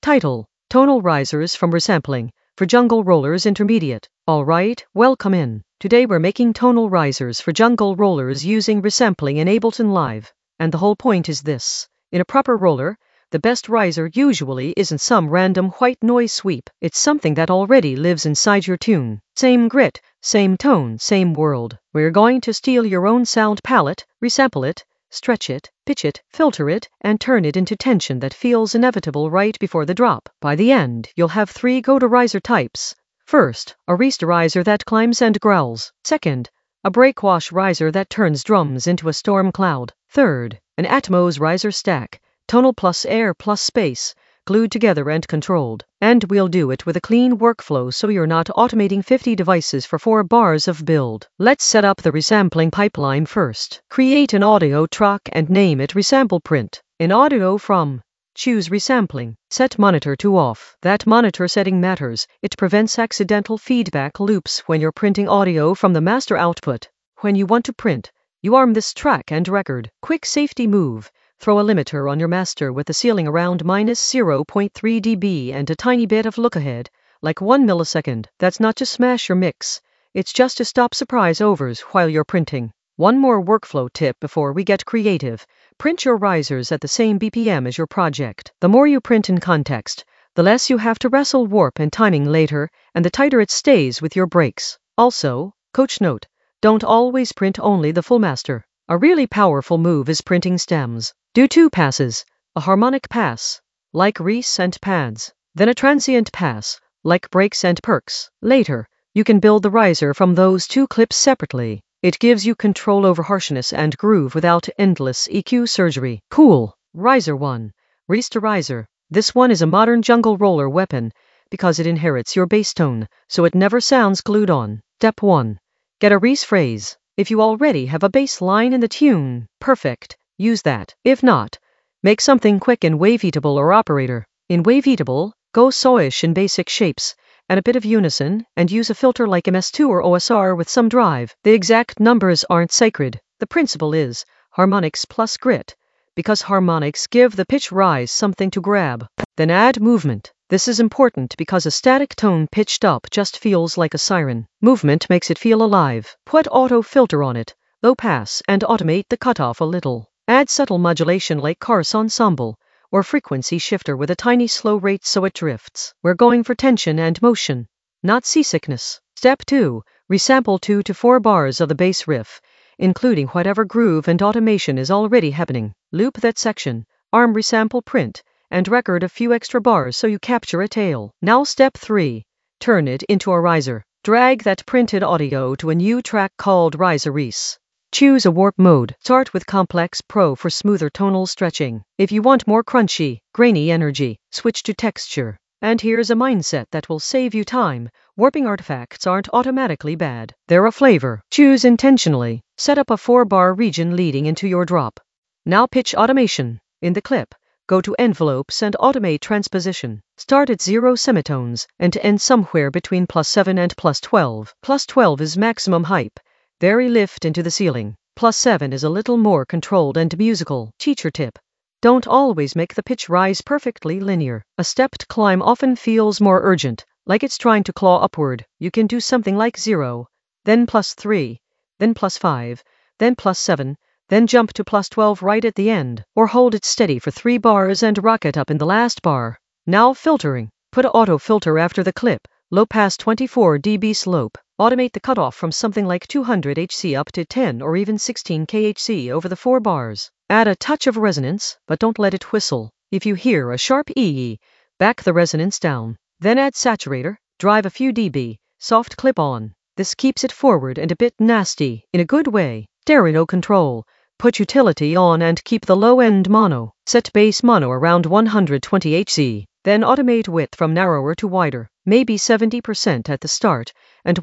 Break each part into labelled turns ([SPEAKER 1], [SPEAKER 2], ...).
[SPEAKER 1] Title: Tonal Risers from Resampling for Jungle Rollers Intermediate. Alright, welcome in. Today we're making tonal risers for jungle rollers using resampling in Ableton Live. And the whole point is this. In a proper roller, the best riser usually isn't some random white noise sweep. It's something that already lives inside your tune. Same grit, same tone, same world. We're going to steal your own sound palette, resample it, stretch it, pitch it, filter it, and turn it into tension that feels inevitable right before the drop. By the end, you'll have 3 go-to riser types. First, a risterizer that climbs and growls. Second, a breakwash riser that turns drums into a storm cloud. Third, an Atmos riser stack, tonal plus air plus space, glued together and controlled. And we'll do it with a clean workflow so you're not automating 50 devices for 4 bars of build. Let's set up the resampling pipeline first. Create an audio track and name it Resample Print. In audio from, choose resampling. Set monitor to off. That monitor setting matters. It prevents accidental feedback loops when you're printing audio from the master output. When you want to print, you arm this track and record. Quick safety move. Throw a limiter on your master with the ceiling around -0.3 dB and a tiny bit of look ahead, like 1 millisecond. That's not to smash your mix. It's just to stop surprise overs while you're printing. One more workflow tip before we get creative. Print your risers at the same BPM as your project. The more you print in context, the less you have to wrestle warp and timing later, and the tighter it stays with your breaks. Also, coach note, don't always print only the full master. A really powerful move is printing stems. Do 2 passes, a harmonic pass, like res and pads, then a transient pass, like breaks and perks. Later, you can build the riser from those 2 clips separately. It gives you control over harshness and groove without endless EQ surgery. Cool. Riser 1. Risterizer. This one is a modern jungle roller weapon because it inherits your bass tone, so it never sounds glued on. Step 1. Get a res phrase. If you already have a bass line in the tune, perfect. Use that. If not, make something quick in Waveatable or Operator. In Waveatable, go sawish in basic shapes and a bit of unison, and use a filter like MS2 or OSR with some drive. The exact numbers aren't sacred. The principle is harmonics plus grit, because harmonics give the pitch rise something to grab. Then add movement. This is important because a static tone pitched up just feels like a siren. Movement makes it feel alive. Put auto filter on it, low pass, and automate the cutoff a little. Add subtle modulation like chorus ensemble, or frequency shifter with a tiny slow rate so it drifts. We're going for tension and motion, not seasickness. Step 2. Resample 2 to 4 bars of the bass riff, including whatever groove and automation is already happening. Loop that section, arm resample print, and record a few extra bars so you capture a tail. Now step 3. Turn it into a riser. Drag that printed audio to a new track called Riser Res. Choose a warp mode. Start with Complex Pro for smoother tonal stretching. If you want more crunchy, grainy energy, switch to Texture. And here's a mindset that will save you time. Warping artifacts aren't automatically bad. They're a flavor. Choose intentionally. Set up a 4-bar region leading into your drop. Now pitch automation. In the clip, go to Envelopes and automate transposition. Start at 0 semitones and end somewhere between +7 and +12. +12 is maximum hype. Very lift into the ceiling. +7 is a little more controlled and musical. Teacher tip. Don't always make the pitch rise perfectly linear. A stepped climb often feels more urgent, like it's trying to claw upward. You can do something like 0, then +3, then +5, then +7, then jump to +12 right at the end, or hold it steady for 3 bars and rock it up in the last bar. Now filtering. Put auto filter after the clip, low pass 24 dB slope. Automate the cutoff from something like 200 Hz up to 10 or even 16 kHz over the 4 bars. Add a touch of resonance, but don't let it whistle. If you hear a sharp ee, back the resonance down. Then add saturator, drive a few dB, soft clip on. This keeps it forward and a bit nasty, in a good way. Stereo control. Put utility on and keep the low-end mono. Set bass mono around 120 Hz. Then automate width from narrower to wider, maybe 70% at the start, and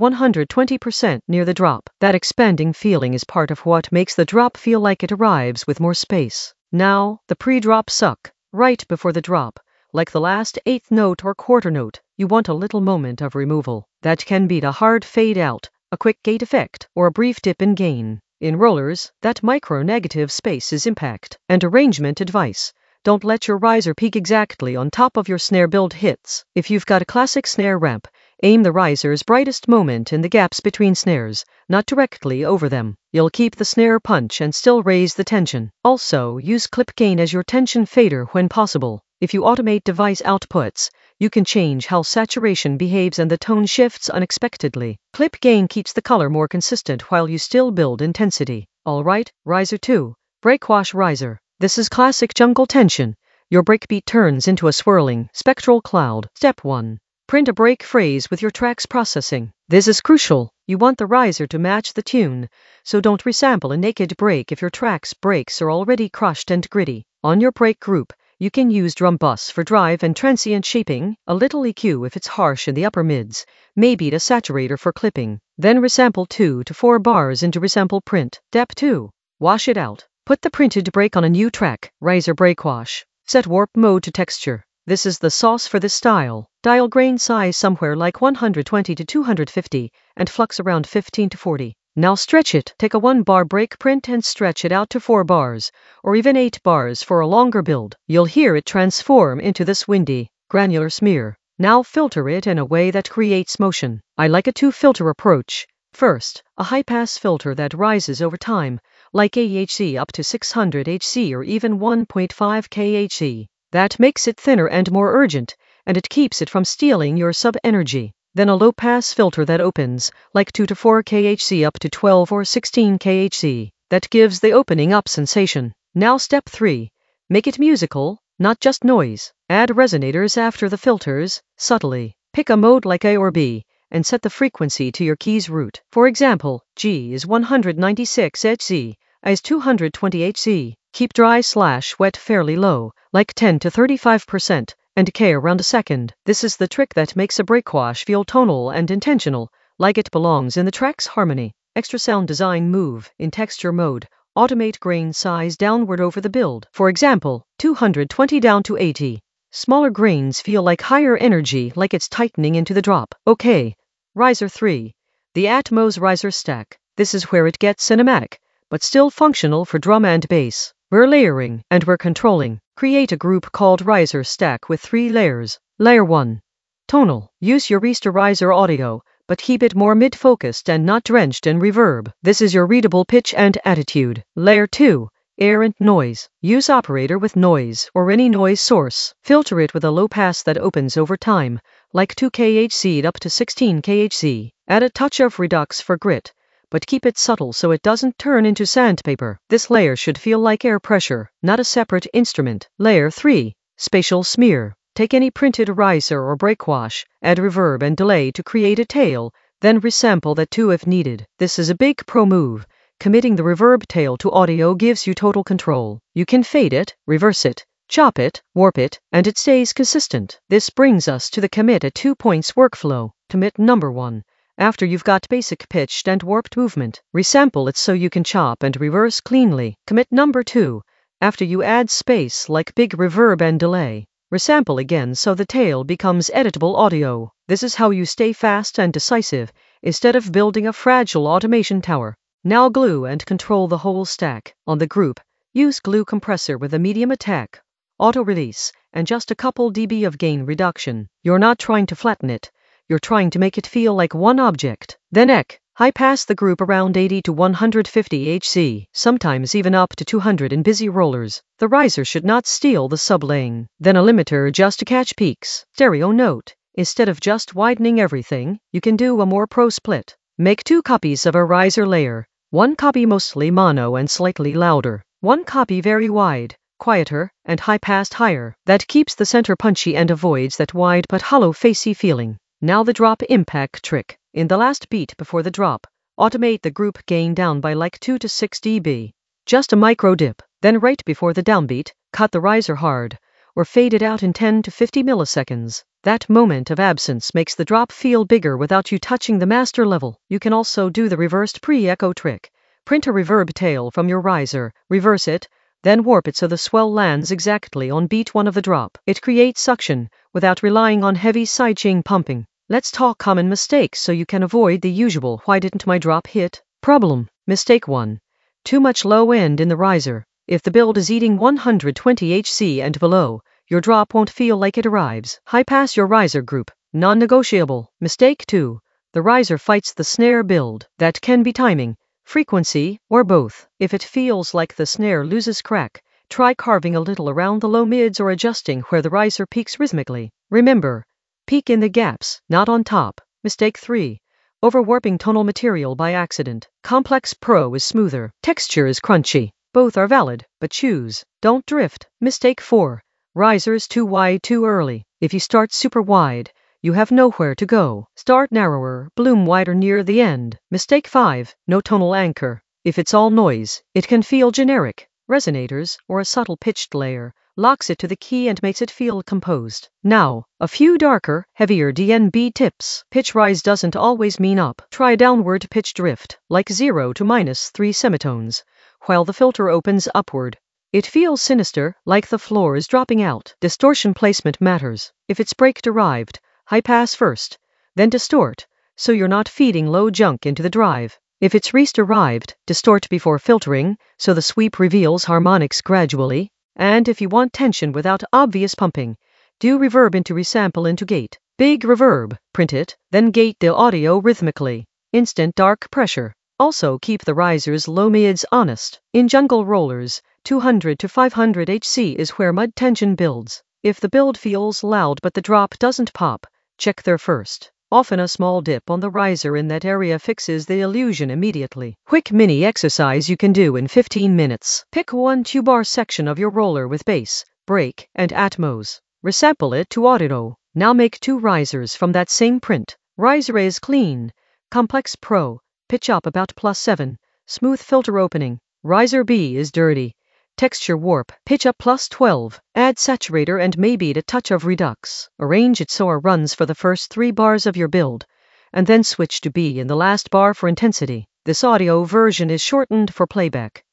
[SPEAKER 1] 120% near the drop. That expanding feeling is part of what makes the drop feel like it arrives with more space. Now, the pre-drop suck, right before the drop, like the last 8th note or quarter note, you want a little moment of removal. That can be a hard fade out, a quick gate effect, or a brief dip in gain. In rollers, that micro-negative space is impact. And arrangement advice. Don't let your riser peak exactly on top of your snare build hits. If you've got a classic snare ramp, aim the riser's brightest moment in the gaps between snares, not directly over them. You'll keep the snare punch and still raise the tension. Also, use clip gain as your tension fader when possible. If you automate device outputs, you can change how saturation behaves and the tone shifts unexpectedly. Clip gain keeps the color more consistent while you still build intensity. Alright, riser 2. Breakwash riser. This is classic jungle tension. Your breakbeat turns into a swirling, spectral cloud. Step 1. Print a break phrase with your tracks processing. This is crucial. You want the riser to match the tune, so don't resample a naked break if your track's breaks are already crushed and gritty. On your break group, you can use drum bus for drive and transient shaping, a little EQ if it's harsh in the upper mids, maybe a saturator for clipping. Then resample 2 to 4 bars into resample print. Step 2. Wash it out. Put the printed break on a new track, riser breakwash. Set warp mode to texture. This is the sauce for this style. Dial grain size somewhere like 120 to 250 and flux around 15 to 40. Now stretch it. Take a 1-bar break print and stretch it out to 4 bars, or even 8 bars for a longer build. You'll hear it transform into this windy, granular smear. Now filter it in a way that creates motion. I like a 2-filter approach. First, a high-pass filter that rises over time, like AHC up to 600 Hz or even 1.5 kHz. That makes it thinner and more urgent, and it keeps it from stealing your sub-energy. Then a low-pass filter that opens, like 2 to 4 kHz up to 12 or 16 kHz. That gives the opening up sensation. Now step 3. Make it musical, not just noise. Add resonators after the filters, subtly. Pick a mode like A or B, and set the frequency to your key's root. For example, G is 196 Hz, A is 220 Hz. Keep dry/wet fairly low, like 10 to 35%, and decay around a second. This is the trick that makes a breakwash feel tonal and intentional, like it belongs in the track's harmony. Extra sound design move, in texture mode, automate grain size downward over the build. For example, 220 down to 80. Smaller grains feel like higher energy, like it's tightening into the drop. Okay. Riser 3. The Atmos riser stack. This is where it gets cinematic, but still functional for drum and bass. We're layering, and we're controlling. Create a group called riser stack with 3 layers. Layer 1. Tonal. Use your Arista riser audio, but keep it more mid-focused and not drenched in reverb. This is your readable pitch and attitude. Layer 2. Air and noise. Use operator with noise, or any noise source. Filter it with a low pass that opens over time, like 2 kHz up to 16 kHz. Add a touch of redux for grit, but keep it subtle so it doesn't turn into sandpaper. This layer should feel like air pressure, not a separate instrument. Layer 3. Spatial smear. Take any printed riser or breakwash, add reverb and delay to create a tail, then resample that too if needed. This is a big pro move. Committing the reverb tail to audio gives you total control. You can fade it, reverse it, chop it, warp it, and it stays consistent. This brings us to the commit at 2 points workflow. Commit number 1. After you've got basic pitched and warped movement, resample it so you can chop and reverse cleanly. Commit number 2. After you add space like big reverb and delay, resample again so the tail becomes editable audio. This is how you stay fast and decisive, instead of building a fragile automation tower. Now glue and control the whole stack. On the group, use glue compressor with a medium attack, auto release, and just a couple dB of gain reduction. You're not trying to flatten it. You're trying to make it feel like one object. Then high pass the group around 80 to 150 Hz, sometimes even up to 200 in busy rollers. The riser should not steal the sublaying. Then a limiter just to catch peaks. Stereo note. Instead of just widening everything, you can do a more pro split. Make 2 copies of a riser layer. 1 copy mostly mono and slightly louder. 1 copy very wide, quieter, and high-passed higher. That keeps the center punchy and avoids that wide but hollow facey feeling. Now the drop impact trick. In the last beat before the drop, automate the group gain down by like 2 to 6 dB. Just a micro dip. Then right before the downbeat, cut the riser hard, or fade it out in 10 to 50 milliseconds. That moment of absence makes the drop feel bigger without you touching the master level. You can also do the reversed pre-echo trick. Print a reverb tail from your riser, reverse it, then warp it so the swell lands exactly on beat 1 of the drop. It creates suction, without relying on heavy sidechain pumping. Let's talk common mistakes so you can avoid the usual "why didn't my drop hit" problem. Mistake 1. Too much low end in the riser. If the build is eating 120 HC and below, your drop won't feel like it arrives. High pass your riser group. Non-negotiable. Mistake 2. The riser fights the snare build. That can be timing, frequency, or both. If it feels like the snare loses crack, try carving a little around the low mids or adjusting where the riser peaks rhythmically. Remember, peak in the gaps, not on top. Mistake 3. Overwarping tonal material by accident. Complex Pro is smoother. Texture is crunchy. Both are valid, but choose. Don't drift. Mistake 4. Risers too wide too early. If you start super wide, you have nowhere to go. Start narrower, bloom wider near the end. Mistake 5. No tonal anchor. If it's all noise, it can feel generic. Resonators, or a subtle pitched layer, locks it to the key and makes it feel composed. Now, a few darker, heavier DNB tips. Pitch rise doesn't always mean up. Try downward pitch drift, like 0 to -3 semitones, while the filter opens upward. It feels sinister, like the floor is dropping out. Distortion placement matters. If it's break-derived, high pass first, then distort, so you're not feeding low junk into the drive. If it's Reese-derived, distort before filtering, so the sweep reveals harmonics gradually. And if you want tension without obvious pumping, do reverb into resample into gate. Big reverb, print it, then gate the audio rhythmically. Instant dark pressure. Also keep the risers low mids honest. In jungle rollers, 200 to 500 HC is where mud tension builds. If the build feels loud but the drop doesn't pop, check there first. Often a small dip on the riser in that area fixes the illusion immediately. Quick mini exercise you can do in 15 minutes. Pick one 2-bar section of your roller with bass, break, and Atmos. Resample it to audio. Now make 2 risers from that same print. Riser A is clean. Complex Pro. Pitch up about +7. Smooth filter opening. Riser B is dirty. Texture warp, pitch up +12, add saturator and maybe a touch of redux. Arrange it so it runs for the first 3 bars of your build, and then switch to B in the last bar for intensity. This audio version is shortened for playback.